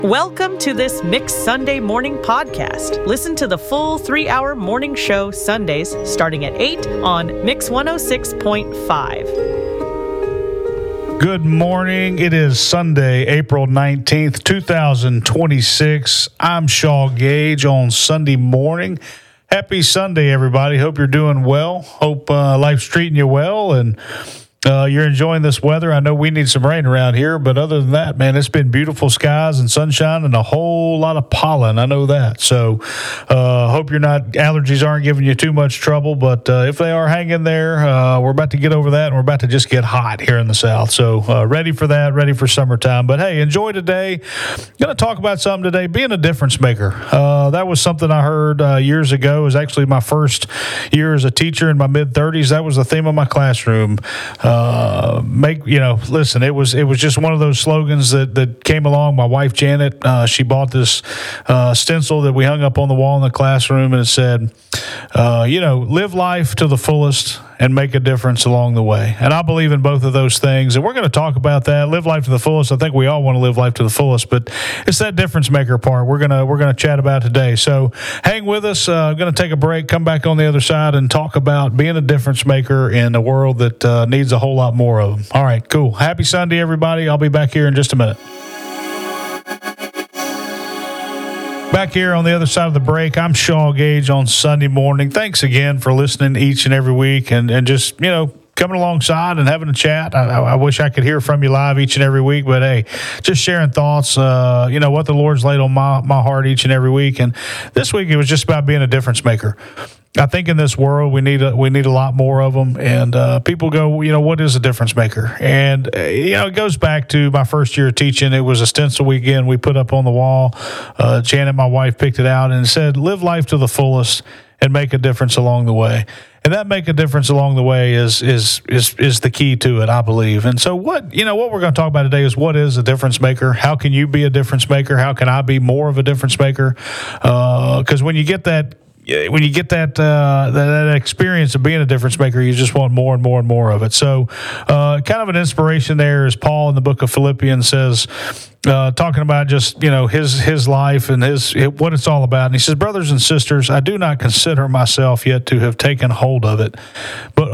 Welcome to this Mixed Sunday Morning podcast. Listen to the full 3-hour morning show Sundays starting at 8 on Mix 106.5. Good morning. It is Sunday, April 19th, 2026. I'm Shaw Gage on Sunday morning. Happy Sunday, everybody. Hope you're doing well. Hope life's treating you well and you're enjoying this weather. I know we need some rain around here, but other than that, man, it's been beautiful skies and sunshine and a whole lot of pollen. I know that. So hope allergies aren't giving you too much trouble, but if they are, hang in there. We're about to get over that, and we're about to just get hot here in the South. So ready for that, ready for summertime. But hey, enjoy today. Going to talk about something today, being a difference maker. That was something I heard years ago. It was actually my first year as a teacher in my mid-30s. That was the theme of my classroom. Listen, it was just one of those slogans that came along. My wife, Janet, she bought this stencil that we hung up on the wall in the classroom, and it said, live life to the fullest and make a difference along the way. And I believe in both of those things. And we're going to talk about that. Live life to the fullest. I think we all want to live life to the fullest, but it's that difference maker part we're gonna chat about today. So hang with us. I'm going to take a break, come back on the other side, and talk about being a difference maker in a world that needs a whole lot more of them. All right, cool. Happy Sunday, everybody. I'll be back here in just a minute. Back here on the other side of the break, I'm Shaw Gage on Sunday morning. Thanks again for listening each and every week and just, coming alongside and having a chat. I wish I could hear from you live each and every week, but hey, just sharing thoughts, what the Lord's laid on my heart each and every week. And this week it was just about being a difference maker. I think in this world we need a lot more of them, and people go, what is a difference maker? And it goes back to my first year of teaching. It was a stencil weekend we put up on the wall. Janet, my wife, picked it out and said, "Live life to the fullest and make a difference along the way." And that make a difference along the way is the key to it, I believe. And so what we're going to talk about today is what is a difference maker? How can you be a difference maker? How can I be more of a difference maker? Because when you get that experience of being a difference maker, you just want more and more and more of it. So kind of an inspiration there is Paul in the book of Philippians says, talking about just, his life and what it's all about. And he says, "Brothers and sisters, I do not consider myself yet to have taken hold of it. But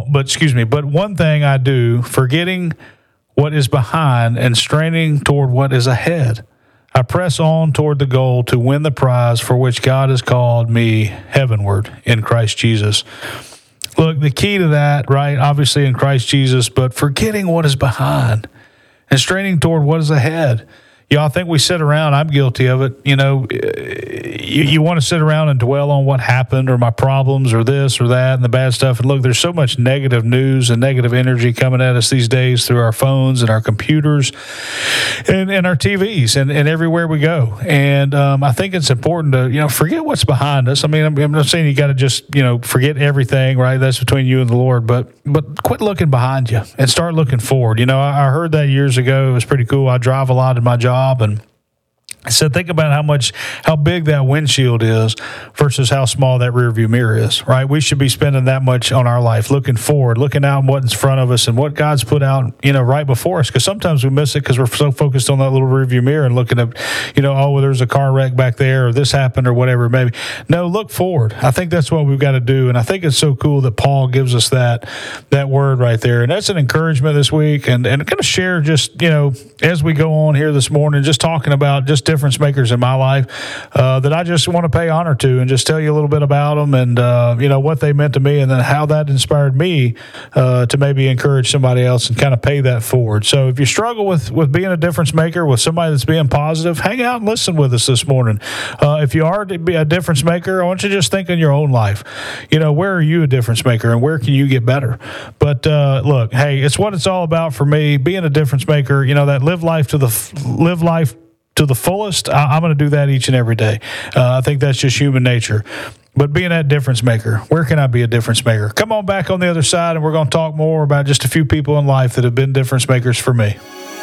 one thing I do, forgetting what is behind and straining toward what is ahead, I press on toward the goal to win the prize for which God has called me heavenward in Christ Jesus." Look, the key to that, right, obviously in Christ Jesus, but forgetting what is behind and straining toward what is ahead. I think we sit around, I'm guilty of it, you want to sit around and dwell on what happened or my problems or this or that and the bad stuff. And look, there's so much negative news and negative energy coming at us these days through our phones and our computers and our TVs and everywhere we go. And I think it's important to, forget what's behind us. I mean, I'm not saying you got to just, forget everything, right? That's between you and the Lord, but quit looking behind you and start looking forward. I heard that years ago. It was pretty cool. I drive a lot in my job, and I said, think about how big that windshield is versus how small that rearview mirror is, right? We should be spending that much on our life, looking forward, looking out what's in front of us and what God's put out, right before us. Because sometimes we miss it because we're so focused on that little rearview mirror and looking at, there's a car wreck back there or this happened or whatever, maybe. No, look forward. I think that's what we've got to do. And I think it's so cool that Paul gives us that word right there. And that's an encouragement this week. And I'm going to share just, as we go on here this morning, just talking about just difference makers in my life that I just want to pay honor to and just tell you a little bit about them and, what they meant to me and then how that inspired me to maybe encourage somebody else and kind of pay that forward. So if you struggle with being a difference maker, with somebody that's being positive, hang out and listen with us this morning. If you are to be a difference maker, I want you to just think in your own life, where are you a difference maker and where can you get better? But look, hey, it's what it's all about for me, being a difference maker, that live life to the fullest. I'm going to do that each and every day. I think that's just human nature. But being that difference maker, where can I be a difference maker? Come on back on the other side, and we're going to talk more about just a few people in life that have been difference makers for me.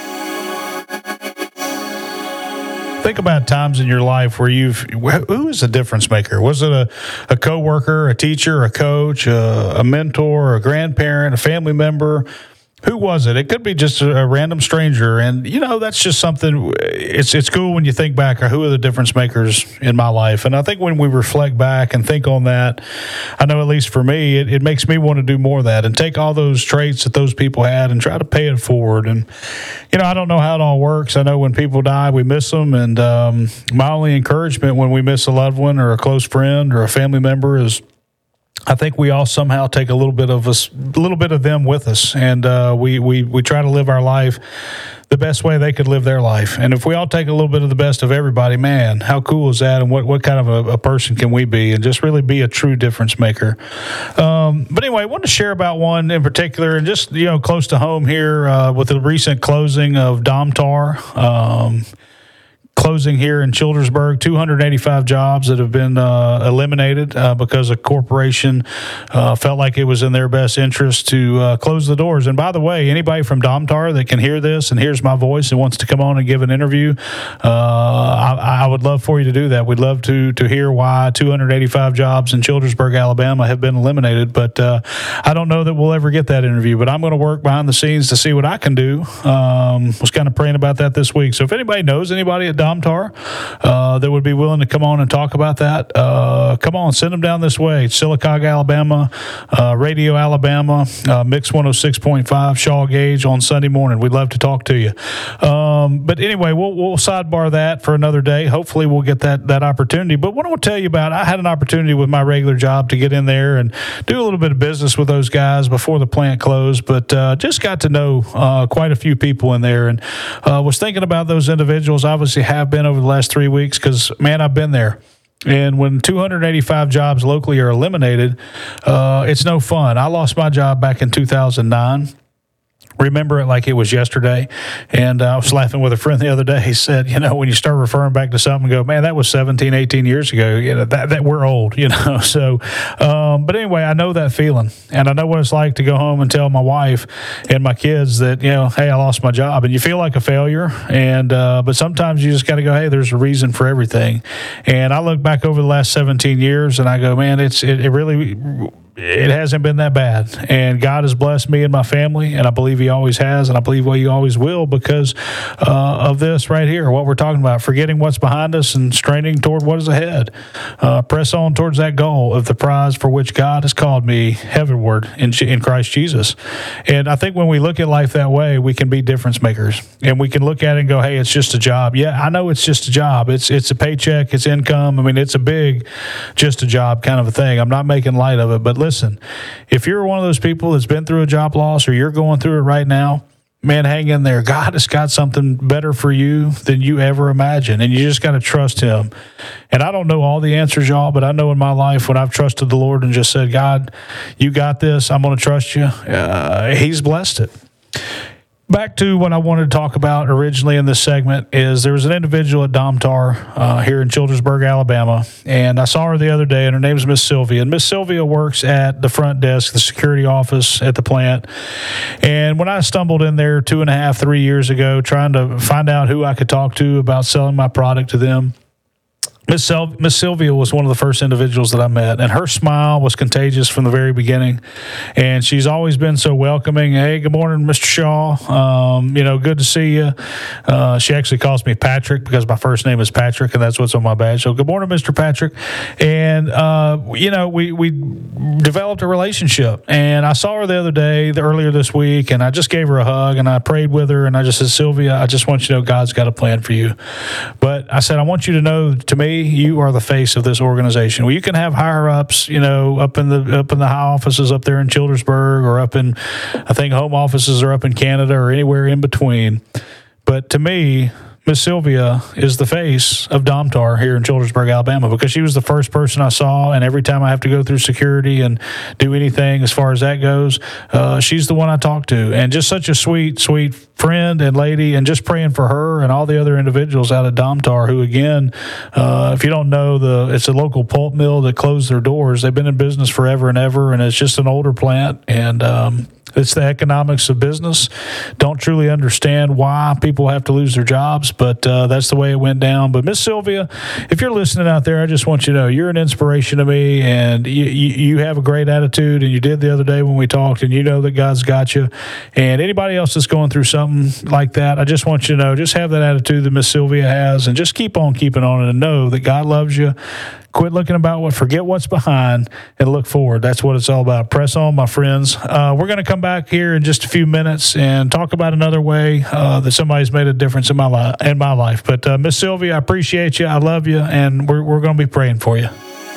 Think about times in your life where who is a difference maker? Was it a coworker, a teacher, a coach, a mentor, a grandparent, a family member, Who was it? It could be just a random stranger. And, that's just something, it's cool when you think back, who are the difference makers in my life? And I think when we reflect back and think on that, I know at least for me, it makes me want to do more of that and take all those traits that those people had and try to pay it forward. And, I don't know how it all works. I know when people die, we miss them. And my only encouragement when we miss a loved one or a close friend or a family member is, I think we all somehow take a little bit of them with us, and we try to live our life the best way they could live their life. And if we all take a little bit of the best of everybody, man, how cool is that? And what kind of a person can we be? And just really be a true difference maker. But anyway, I wanted to share about one in particular, and just close to home here with the recent closing of Domtar. Closing here in Childersburg, 285 jobs that have been eliminated because a corporation felt like it was in their best interest to close the doors. And by the way, anybody from Domtar that can hear this and hears my voice and wants to come on and give an interview, I would love for you to do that. We'd love to hear why 285 jobs in Childersburg, Alabama have been eliminated. But I don't know that we'll ever get that interview, but I'm going to work behind the scenes to see what I can do. Was kind of praying about that this week. So if anybody knows anybody at Domtar that would be willing to come on and talk about that, come on, send them down this way. Sylacauga, Alabama, Radio Alabama, Mix 106.5, Shaw Gauge on Sunday morning. We'd love to talk to you. But anyway, we'll sidebar that for another day. Hopefully we'll get that opportunity. But what I want to tell you about, I had an opportunity with my regular job to get in there and do a little bit of business with those guys before the plant closed, but just got to know quite a few people in there, and was thinking about those individuals. Obviously have been over the last 3 weeks because, man, I've been there. And when 285 jobs locally are eliminated, it's no fun. I lost my job back in 2009. Remember it like it was yesterday. And I was laughing with a friend the other day. He said, when you start referring back to something and go, man, that was 17, 18 years ago, that we're old, So, but anyway, I know that feeling. And I know what it's like to go home and tell my wife and my kids that, hey, I lost my job. And you feel like a failure. And, but sometimes you just got to go, hey, there's a reason for everything. And I look back over the last 17 years and I go, man, it hasn't been that bad. And God has blessed me and my family, and I believe He always has, and I believe He always will because of this right here, what we're talking about, forgetting what's behind us and straining toward what is ahead. Press on towards that goal of the prize for which God has called me heavenward in Christ Jesus. And I think when we look at life that way, we can be difference makers, and we can look at it and go, hey, it's just a job. Yeah, I know it's just a job. It's a paycheck. It's income. I mean, it's a big, just a job kind of a thing. I'm not making light of it, but listen, if you're one of those people that's been through a job loss or you're going through it right now, man, hang in there. God has got something better for you than you ever imagined, and you just got to trust Him. And I don't know all the answers, y'all, but I know in my life when I've trusted the Lord and just said, God, you got this, I'm going to trust you, He's blessed it. Back to what I wanted to talk about originally in this segment is there was an individual at Domtar here in Childersburg, Alabama, and I saw her the other day, and her name is Miss Sylvia. And Miss Sylvia works at the front desk, the security office at the plant. And when I stumbled in there 2.5, 3 years ago trying to find out who I could talk to about selling my product to them, Miss Sylvia was one of the first individuals that I met, and her smile was contagious from the very beginning. And she's always been so welcoming. Hey, good morning, Mr. Shaw. Good to see you. She actually calls me Patrick because my first name is Patrick, and that's what's on my badge. So good morning, Mr. Patrick. And, we developed a relationship. And I saw her the other day, earlier this week, and I just gave her a hug, and I prayed with her, and I just said, Sylvia, I just want you to know God's got a plan for you. But I said, I want you to know, to me, you are the face of this organization. Well, you can have higher ups, up in the high offices up there in Childersburg, or up in, I think home offices are up in Canada or anywhere in between. But to me, Miss Sylvia is the face of Domtar here in Childersburg, Alabama, because she was the first person I saw, and every time I have to go through security and do anything as far as that goes, she's the one I talk to. And just such a sweet, sweet friend and lady, and just praying for her and all the other individuals out at Domtar who, again, if you don't know, it's a local pulp mill that closed their doors. They've been in business forever and ever, and it's just an older plant, and It's the economics of business. Don't truly understand why people have to lose their jobs, but that's the way it went down. But Miss Sylvia, if you're listening out there, I just want you to know you're an inspiration to me, and you have a great attitude, and you did the other day when we talked, and you know that God's got you. And anybody else that's going through something like that, I just want you to know, just have that attitude that Miss Sylvia has, and just keep on keeping on, and know that God loves you. Quit looking about forget what's behind, and look forward. That's what it's all about. Press on, my friends. We're going to come back here in just a few minutes and talk about another way that somebody's made a difference in my life. But Miss Sylvia, I appreciate you. I love you, and we're going to be praying for you.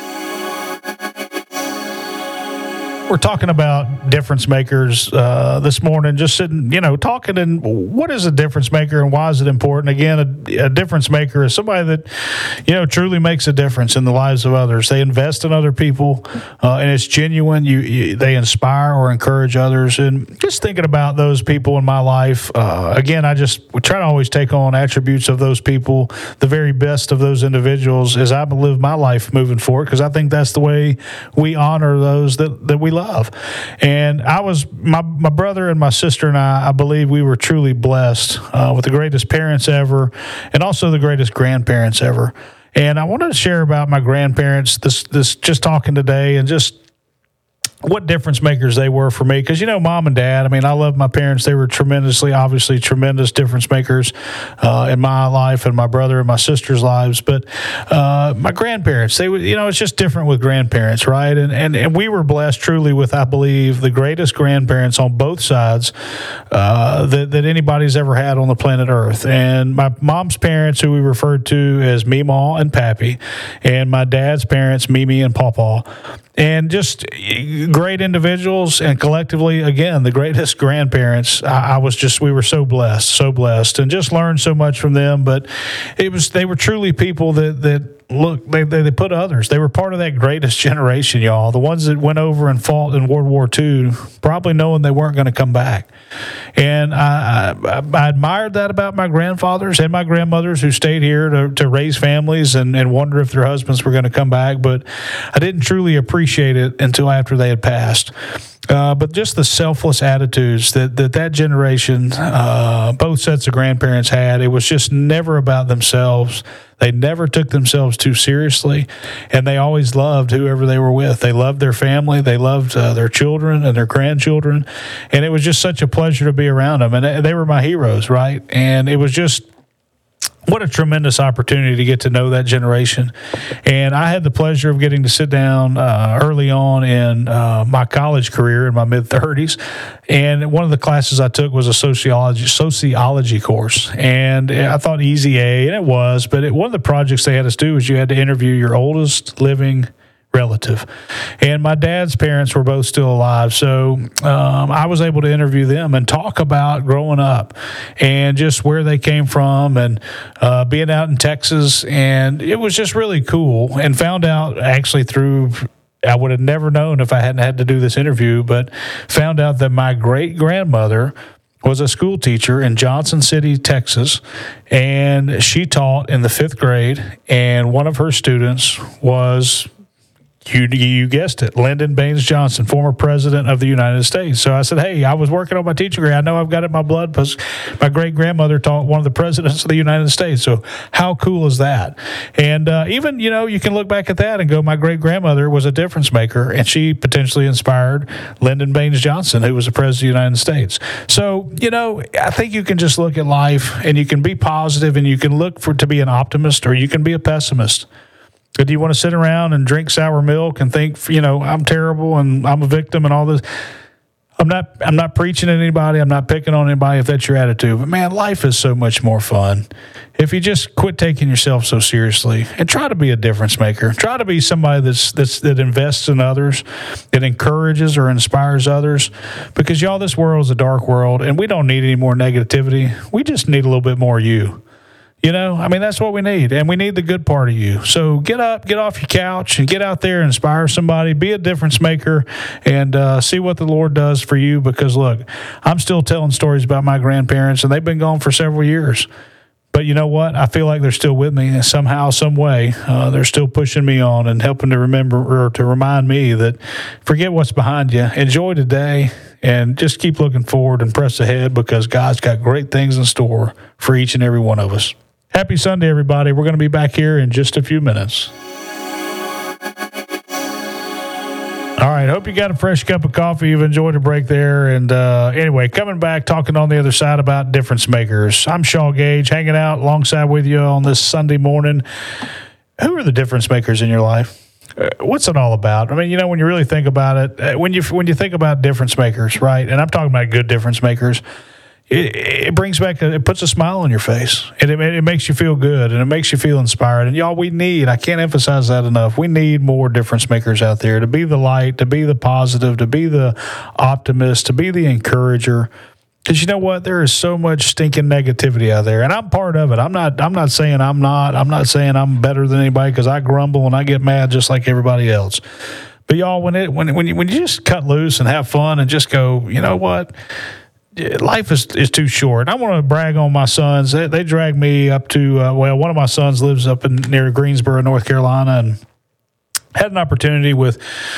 We're talking about difference makers this morning, just sitting, talking. And what is a difference maker and why is it important? Again, a difference maker is somebody that, truly makes a difference in the lives of others. They invest in other people, and it's genuine. They inspire or encourage others. And just thinking about those people in my life, again, we try to always take on attributes of those people, the very best of those individuals, as I live my life moving forward, because I think that's the way we honor those that we love. And my brother and my sister and I believe we were truly blessed with the greatest parents ever, and also the greatest grandparents ever. And I wanted to share about my grandparents, this just talking today, and just what difference makers they were for me. Because, Mom and Dad, I love my parents. They were obviously tremendous difference makers in my life and my brother and my sister's lives. But my grandparents, they would, it's just different with grandparents, right? And we were blessed truly with, I believe, the greatest grandparents on both sides that anybody's ever had on the planet Earth. And my mom's parents, who we referred to as Meemaw and Pappy, and my dad's parents, Mimi and Pawpaw. And just great individuals, and collectively, again, the greatest grandparents. We were so blessed, and just learned so much from them. But they were truly people that look, they put others. They were part of that greatest generation, y'all. The ones that went over and fought in World War II, probably knowing they weren't going to come back. And I admired that about my grandfathers and my grandmothers, who stayed here to raise families and wonder if their husbands were going to come back. But I didn't truly appreciate it until after they had passed. But just the selfless attitudes that generation, both sets of grandparents had. It was just never about themselves. They never took themselves too seriously, and they always loved whoever they were with. They loved their family. They loved their children and their grandchildren, and it was just such a pleasure to be around them. And they were my heroes, right? And it was just, what a tremendous opportunity to get to know that generation. And I had the pleasure of getting to sit down early on in my college career in my mid-30s. And one of the classes I took was a sociology course. And I thought easy A, and it was. But one of the projects they had us do was you had to interview your oldest living relative. And my dad's parents were both still alive, so I was able to interview them and talk about growing up and just where they came from, and being out in Texas. And it was just really cool, and found out actually through, I would have never known if I hadn't had to do this interview, but found out that my great-grandmother was a school teacher in Johnson City, Texas, and she taught in the 5th grade, and one of her students was, you guessed it, Lyndon Baines Johnson, former president of the United States. So I said, hey, I was working on my teaching degree. I know I've got it in my blood because my great-grandmother taught one of the presidents of the United States. So how cool is that? And even, you can look back at that and go, my great-grandmother was a difference maker, and she potentially inspired Lyndon Baines Johnson, who was the president of the United States. So, I think you can just look at life, and you can be positive, and you can look to be an optimist, or you can be a pessimist. Do you want to sit around and drink sour milk and think, I'm terrible and I'm a victim and all this? I'm not preaching at anybody. I'm not picking on anybody if that's your attitude. But man, life is so much more fun if you just quit taking yourself so seriously and try to be a difference maker. Try to be somebody that invests in others, that encourages or inspires others. Because y'all, this world is a dark world, and we don't need any more negativity. We just need a little bit more you. That's what we need, and we need the good part of you. So get up, get off your couch, and get out there and inspire somebody. Be a difference maker, and see what the Lord does for you. Because, look, I'm still telling stories about my grandparents, and they've been gone for several years. But you know what? I feel like they're still with me somehow, some way. They're still pushing me on and helping to remember or to remind me that forget what's behind you. Enjoy today and just keep looking forward and press ahead because God's got great things in store for each and every one of us. Happy Sunday, everybody. We're going to be back here in just a few minutes. All right, hope you got a fresh cup of coffee. You've enjoyed a break there. And anyway, coming back, talking on the other side about difference makers. I'm Shaw Gage, hanging out alongside with you on this Sunday morning. Who are the difference makers in your life? What's it all about? I mean, you know, when you really think about it, when you think about difference makers, right? And I'm talking about good difference makers. It brings back, it puts a smile on your face, and it makes you feel good, and it makes you feel inspired. And y'all, I can't emphasize that enough. We need more difference makers out there to be the light, to be the positive, to be the optimist, to be the encourager. Because you know what? There is so much stinking negativity out there, and I'm part of it. I'm not saying I'm not. I'm not saying I'm better than anybody because I grumble and I get mad just like everybody else. But y'all, when you just cut loose and have fun and just go, you know what? Life is too short. I want to brag on my sons. They dragged me up to, one of my sons lives up near Greensboro, North Carolina, and had an opportunity with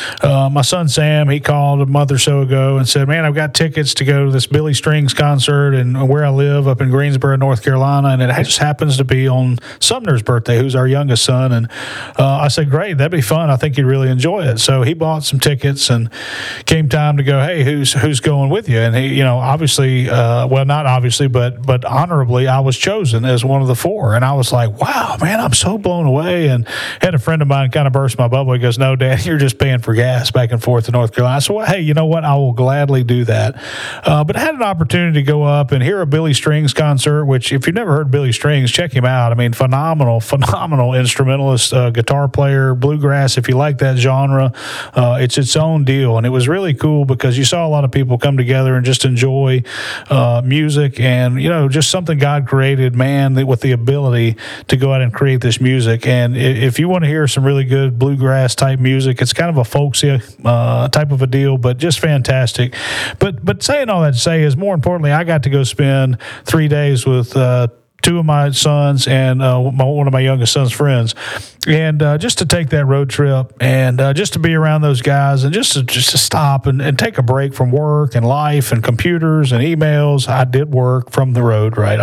my son Sam. He called a month or so ago and said, man, I've got tickets to go to this Billy Strings concert and where I live up in Greensboro, North Carolina, and it just happens to be on Sumner's birthday, who's our youngest son. And I said, great, that'd be fun. I think you'd really enjoy it. So he bought some tickets, and came time to go, hey, who's going with you? And he, obviously, not obviously, but honorably, I was chosen as one of the four. And I was like, wow, man, I'm so blown away. And had a friend of mine kind of burst my bubble. He goes, no, Dad, you're just paying for gas back and forth to North Carolina. So, hey, you know what? I will gladly do that. But I had an opportunity to go up and hear a Billy Strings concert, which if you've never heard Billy Strings, check him out. I mean, phenomenal instrumentalist, guitar player, bluegrass, if you like that genre. It's its own deal. And it was really cool because you saw a lot of people come together and just enjoy music and, just something God created, man, with the ability to go out and create this music. And if you want to hear some really good bluegrass type music, it's kind of a folksy type of a deal, but just fantastic. But saying all that to say is, more importantly, I got to go spend 3 days with two of my sons and one of my youngest son's friends, and just to take that road trip and just to be around those guys and just to stop and take a break from work and life and computers and emails. I did work from the road, right?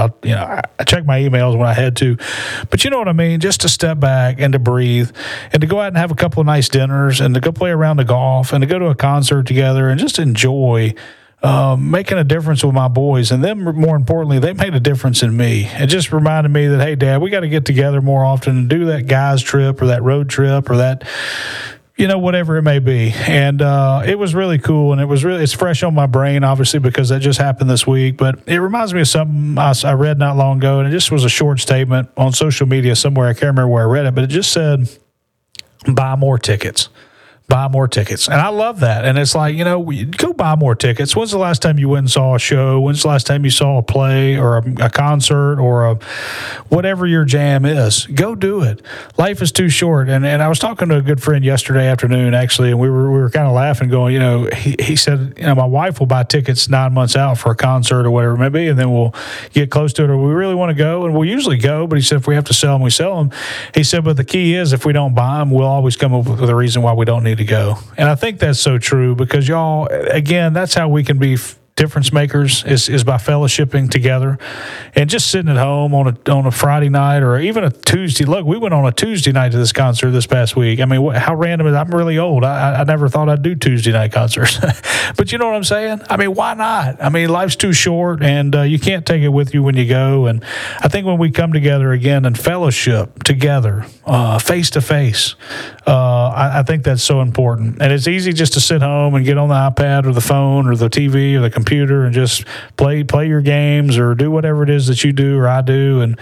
I checked my emails when I had to, but you know what I mean? Just to step back and to breathe and to go out and have a couple of nice dinners and to go play around the golf and to go to a concert together and just enjoy making a difference with my boys. And then, more importantly, they made a difference in me. It just reminded me that, hey, Dad, we got to get together more often and do that guys trip or that road trip or that, whatever it may be. And it was really cool, and it's fresh on my brain, obviously, because that just happened this week. But it reminds me of something I read not long ago, and it just was a short statement on social media somewhere. I can't remember where I read it, but it just said, buy more tickets. Buy more tickets. And I love that. And it's like, go buy more tickets. When's the last time you went and saw a show? When's the last time you saw a play or a concert or whatever your jam is? Go do it. Life is too short. And I was talking to a good friend yesterday afternoon, actually, and we were kind of laughing, going, he said, my wife will buy tickets 9 months out for a concert or whatever it may be, and then we'll get close to it, or we really want to go, and we'll usually go. But he said, if we have to sell them, we sell them. He said, but the key is, if we don't buy them, we'll always come up with a reason why we don't need to go. And I think that's so true, because y'all, again, that's how we can be difference makers is by fellowshipping together and just sitting at home on a Friday night or even a Tuesday. Look, we went on a Tuesday night to this concert this past week. I mean, how random is it? I'm really old. I never thought I'd do Tuesday night concerts. But you know what I'm saying? I mean, why not? I mean, life's too short, and you can't take it with you when you go. And I think when we come together again and fellowship together, face to face, I think that's so important. And it's easy just to sit home and get on the iPad or the phone or the TV or the computer and just play your games or do whatever it is that you do or I do. And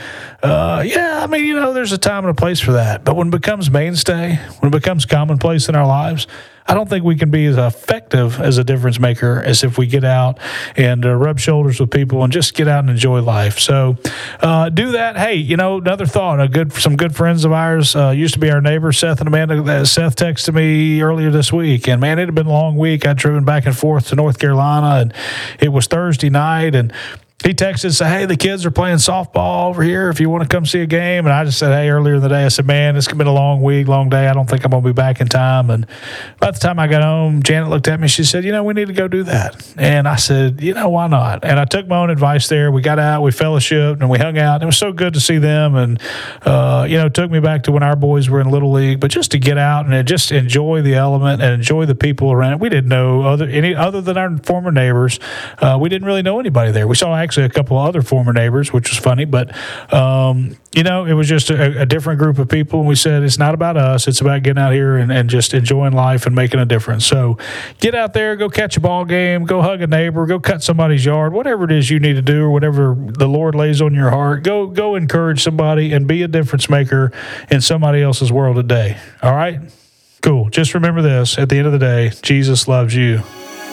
I mean, there's a time and a place for that. But when it becomes mainstay, when it becomes commonplace in our lives, I don't think we can be as effective as a difference maker as if we get out and rub shoulders with people and just get out and enjoy life. So do that. Hey, another thought, some good friends of ours used to be our neighbors, Seth and Amanda. Seth texted me earlier this week, and man, it had been a long week. I'd driven back and forth to North Carolina, and it was Thursday night, and he texted, said, hey, the kids are playing softball over here if you want to come see a game. And I just said, hey, earlier in the day, I said, man, it's been a long week, long day. I don't think I'm going to be back in time. And by the time I got home, Janet looked at me. She said, we need to go do that. And I said, why not? And I took my own advice there. We got out, we fellowshiped, and we hung out. It was so good to see them. And, it took me back to when our boys were in Little League. But just to get out and just enjoy the element and enjoy the people around it. We didn't know other than our former neighbors. We didn't really know anybody there. We saw actually a couple of other former neighbors, which was funny, but it was just a different group of people. And we said, it's not about us. It's about getting out here and just enjoying life and making a difference. So get out there, go catch a ball game, go hug a neighbor, go cut somebody's yard, whatever it is you need to do or whatever the Lord lays on your heart. Go encourage somebody and be a difference maker in somebody else's world today. All right? Cool. Just remember this. At the end of the day, Jesus loves you.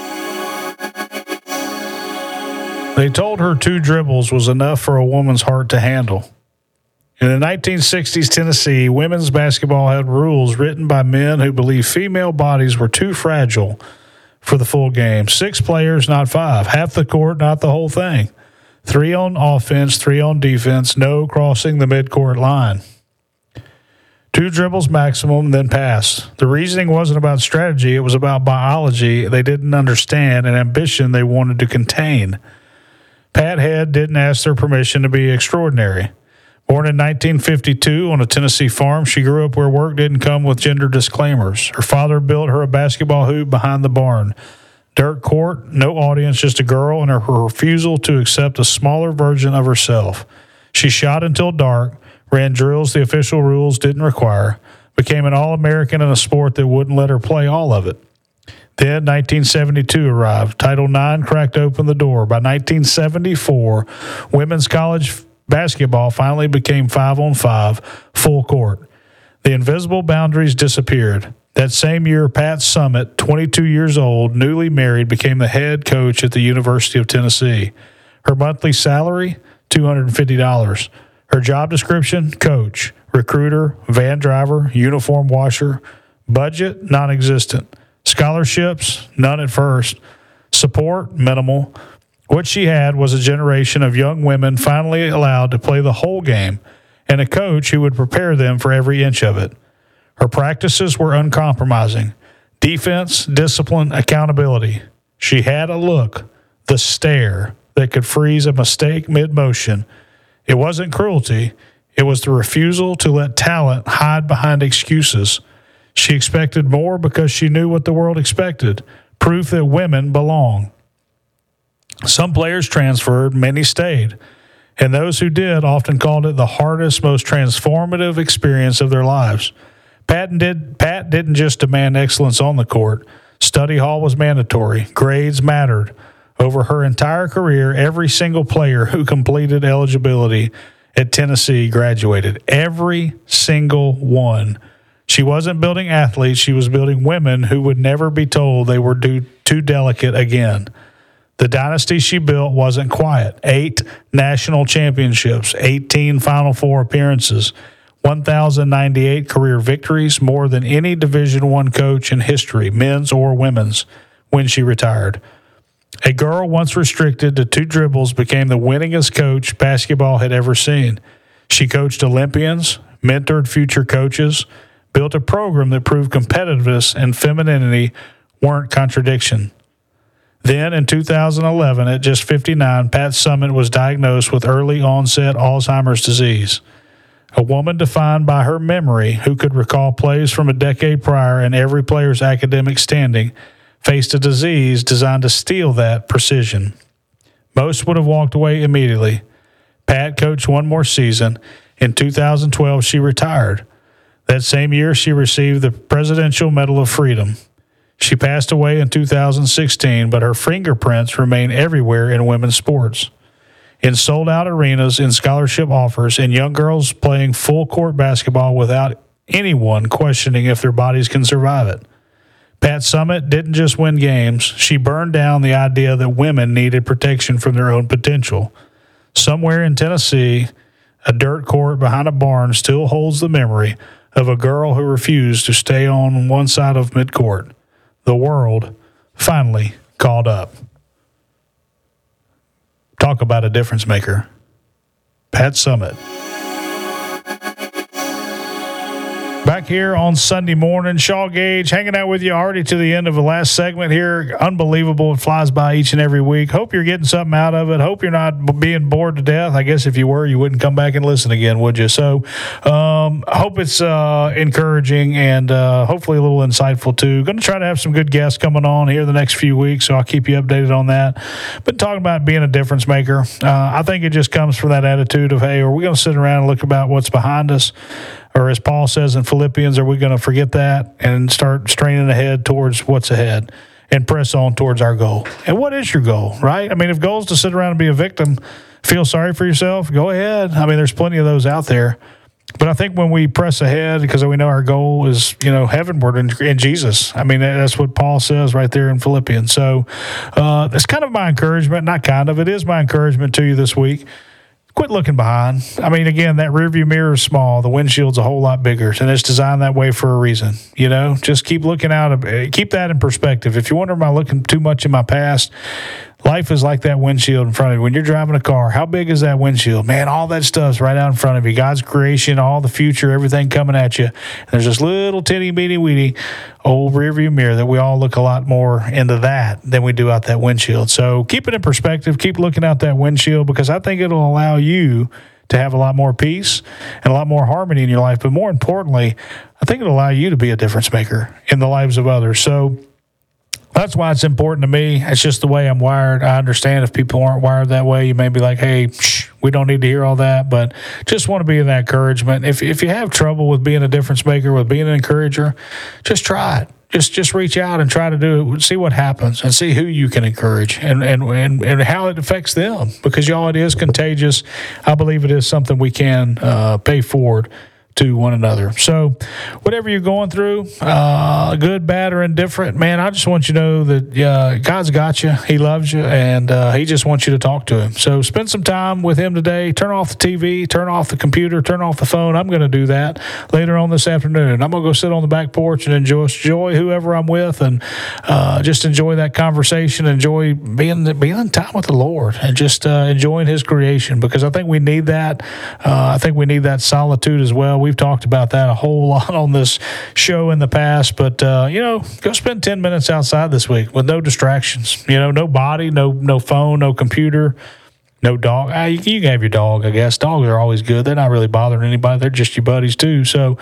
They told her 2 dribbles was enough for a woman's heart to handle. In the 1960s Tennessee, women's basketball had rules written by men who believed female bodies were too fragile for the full game. 6 players, not 5. Half the court, not the whole thing. 3 on offense, 3 on defense, no crossing the midcourt line. 2 dribbles maximum, then pass. The reasoning wasn't about strategy. It was about biology they didn't understand and ambition they wanted to contain. Pat Head didn't ask their permission to be extraordinary. Born in 1952 on a Tennessee farm, she grew up where work didn't come with gender disclaimers. Her father built her a basketball hoop behind the barn. Dirt court, no audience, just a girl and her refusal to accept a smaller version of herself. She shot until dark, ran drills the official rules didn't require, became an All-American in a sport that wouldn't let her play all of it. Then 1972 arrived. Title IX cracked open the door. By 1974, women's college basketball finally became 5-on-5, full court. The invisible boundaries disappeared. That same year, Pat Summitt, 22 years old, newly married, became the head coach at the University of Tennessee. Her monthly salary, $250. Her job description, coach, recruiter, van driver, uniform washer. Budget, non-existent. Scholarships, none at first. Support, minimal. What she had was a generation of young women finally allowed to play the whole game and a coach who would prepare them for every inch of it. Her practices were uncompromising. Defense, discipline, accountability. She had a look, the stare, that could freeze a mistake mid-motion. It wasn't cruelty. It was the refusal to let talent hide behind excuses. She expected more because she knew what the world expected, proof that women belong. Some players transferred, many stayed, and those who did often called it the hardest, most transformative experience of their lives. Pat didn't just demand excellence on the court. Study hall was mandatory. Grades mattered. Over her entire career, every single player who completed eligibility at Tennessee graduated. Every single one. She wasn't building athletes. She was building women who would never be told they were too delicate again. The dynasty she built wasn't quiet. 8 national championships, 18 Final Four appearances, 1,098 career victories, more than any Division I coach in history, men's or women's, when she retired. A girl once restricted to 2 dribbles became the winningest coach basketball had ever seen. She coached Olympians, mentored future coaches, built a program that proved competitiveness and femininity weren't contradiction. Then, in 2011, at just 59, Pat Summitt was diagnosed with early onset Alzheimer's disease. A woman defined by her memory who could recall plays from a decade prior and every player's academic standing faced a disease designed to steal that precision. Most would have walked away immediately. Pat coached one more season. In 2012, she retired. That same year, she received the Presidential Medal of Freedom. She passed away in 2016, but her fingerprints remain everywhere in women's sports. In sold-out arenas, in scholarship offers, in young girls playing full-court basketball without anyone questioning if their bodies can survive it. Pat Summitt didn't just win games. She burned down the idea that women needed protection from their own potential. Somewhere in Tennessee, a dirt court behind a barn still holds the memory of a girl who refused to stay on one side of midcourt. The world finally caught up. Talk about a difference maker. Pat Summitt. Back here on Sunday morning, Shaw Gage hanging out with you already to the end of the last segment here. Unbelievable. It flies by each and every week. Hope you're getting something out of it. Hope you're not being bored to death. I guess if you were, you wouldn't come back and listen again, would you? So hope it's encouraging and hopefully a little insightful too. Going to try to have some good guests coming on here the next few weeks, so I'll keep you updated on that. But talking about being a difference maker, I think it just comes from that attitude of, hey, are we going to sit around and look about what's behind us? Or as Paul says in Philippians, are we going to forget that and start straining ahead towards what's ahead and press on towards our goal? And what is your goal, right? I mean, if goal is to sit around and be a victim, feel sorry for yourself, go ahead. I mean, there's plenty of those out there. But I think when we press ahead, because we know our goal is, heavenward in Jesus. I mean, that's what Paul says right there in Philippians. So that's kind of my encouragement, not kind of, it is my encouragement to you this week. Quit looking behind. I mean, again, that rearview mirror is small. The windshield's a whole lot bigger, and it's designed that way for a reason. Just keep looking out. Keep that in perspective. If you wonder, am I looking too much in my past? Life is like that windshield in front of you. When you're driving a car, how big is that windshield? Man, all that stuff's right out in front of you. God's creation, all the future, everything coming at you. And there's this little teeny-weeny old rearview mirror that we all look a lot more into that than we do out that windshield. So keep it in perspective. Keep looking out that windshield, because I think it'll allow you to have a lot more peace and a lot more harmony in your life. But more importantly, I think it'll allow you to be a difference maker in the lives of others. So that's why it's important to me. It's just the way I'm wired. I understand if people aren't wired that way, you may be like, hey, we don't need to hear all that, but just want to be in that encouragement. If you have trouble with being a difference maker, with being an encourager, just try it. Just reach out and try to do it. See what happens and see who you can encourage and how it affects them, because y'all, it is contagious. I believe it is something we can pay forward to one another. So whatever you're going through, good, bad, or indifferent, man, I just want you to know that God's got you. He loves you, and he just wants you to talk to him. So spend some time with him today. Turn off the TV, turn off the computer, turn off the phone. I'm going to do that later on this afternoon. I'm going to go sit on the back porch and enjoy whoever I'm with, and just enjoy that conversation, enjoy being in time with the Lord, and just enjoying his creation, because I think we need that. I think we need that solitude as well. We've talked about that a whole lot on this show in the past, but go spend 10 minutes outside this week with no distractions. No body, no phone, no computer, no dog. You can have your dog, I guess. Dogs are always good. They're not really bothering anybody. They're just your buddies too. So,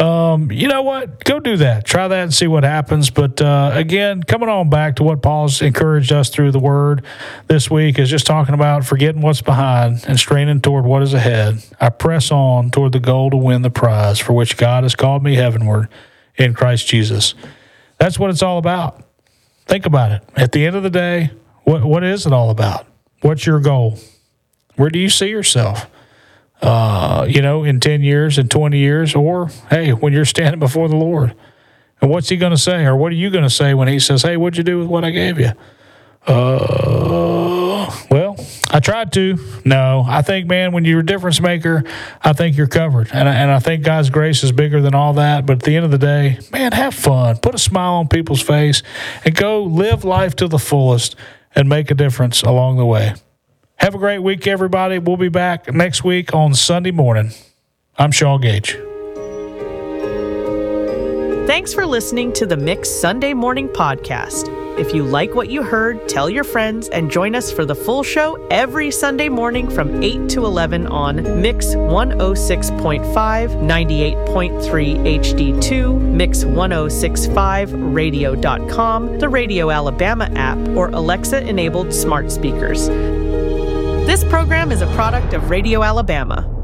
you know what? Go do that. Try that and see what happens. But again, coming on back to what Paul's encouraged us through the Word this week is just talking about forgetting what's behind and straining toward what is ahead. I press on toward the goal to win the prize for which God has called me heavenward in Christ Jesus. That's what it's all about. Think about it. At the end of the day, what is it all about? What's your goal? Where do you see yourself? In 10 years, in 20 years, or, hey, when you're standing before the Lord. And what's he going to say? Or what are you going to say when he says, hey, what'd you do with what I gave you? Well, I tried to. No, I think, man, when you're a difference maker, I think you're covered. And I think God's grace is bigger than all that. But at the end of the day, man, have fun. Put a smile on people's face and go live life to the fullest and make a difference along the way. Have a great week, everybody. We'll be back next week on Sunday morning. I'm Shaw Gage. Thanks for listening to the Mix Sunday Morning Podcast. If you like what you heard, tell your friends and join us for the full show every Sunday morning from 8 to 11 on Mix 106.5, 98.3 HD2, Mix1065radio.com, the Radio Alabama app, or Alexa-enabled smart speakers. This program is a product of Radio Alabama.